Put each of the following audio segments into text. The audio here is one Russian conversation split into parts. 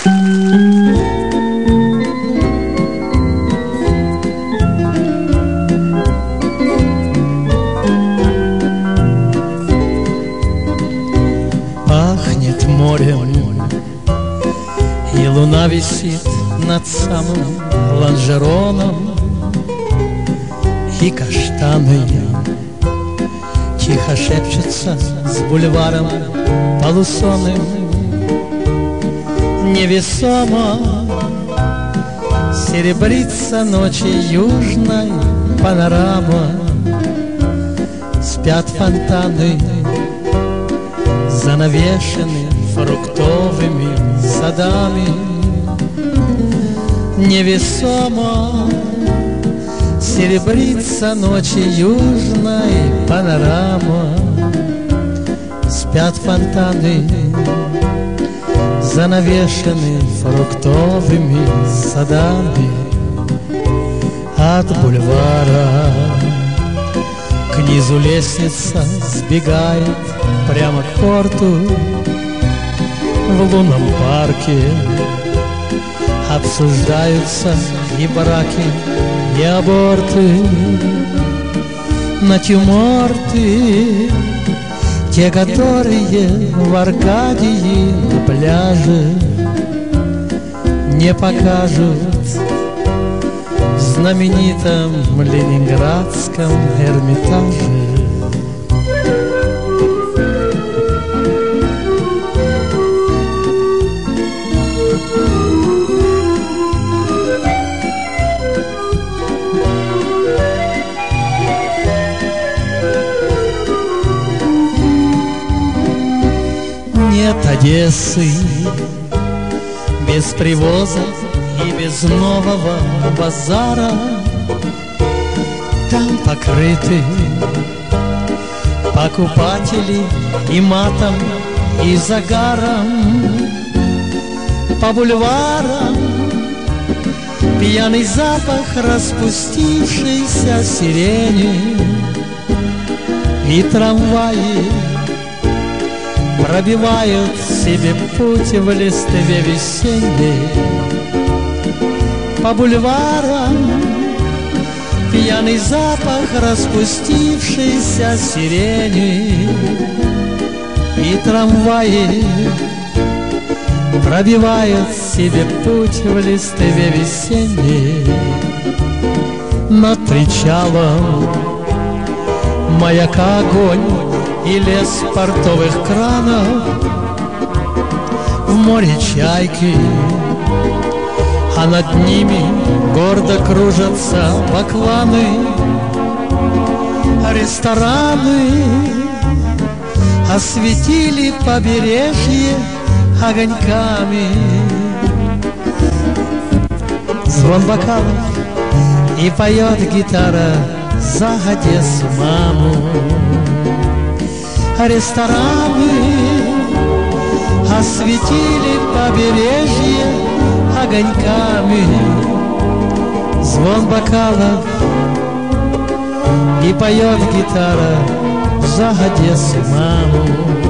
Пахнет морем, и луна висит над самым лонжероном, и каштаны тихо шепчутся с бульваром полусонным. Невесомо серебрится ночи южной панорама. Спят фонтаны, занавешены фруктовыми садами. Невесомо серебрится ночи южной панорама. Спят фонтаны, занавешены фруктовыми садами. От бульвара к низу лестница сбегает прямо к порту. В лунном парке обсуждаются и браки, и аборты, натюрморты, те, которые в Аркадии на пляже не покажут в знаменитом ленинградском Эрмитаже. Нет Одессы без привоза и без нового базара. Там покрыты покупатели и матом, и загаром. По бульварам пьяный запах распустившейся сирени, и трамваи пробивают себе путь в листве весенней. По бульварам пьяный запах распустившейся сирени, и трамваи пробивают себе путь в листве весенней. Над причалом маяка огонь и лес портовых кранов. В море чайки, а над ними гордо кружатся бакланы. Рестораны осветили побережье огоньками. Звон бокалов, и поет гитара за Одессу маму. Рестораны осветили побережье огоньками. Звон бокалов, и поет гитара за Одессу маму.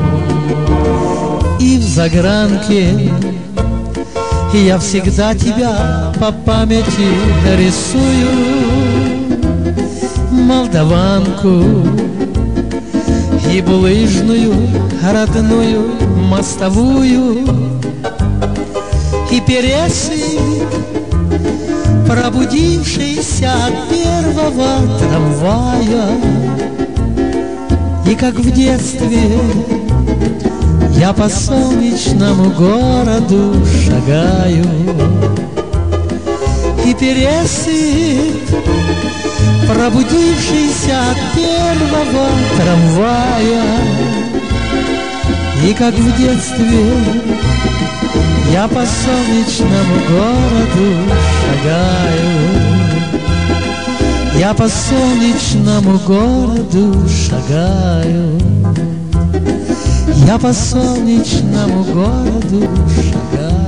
И в загранке я всегда тебя по памяти рисую, молдаванку и булыжную родную мостовую, и пересвет, пробудившийся от первого трамвая. И как в детстве я по солнечному городу шагаю, и пересвет, пробудившийся от первого трамвая. И как в детстве я по солнечному городу шагаю, я по солнечному городу шагаю, я по солнечному городу шагаю.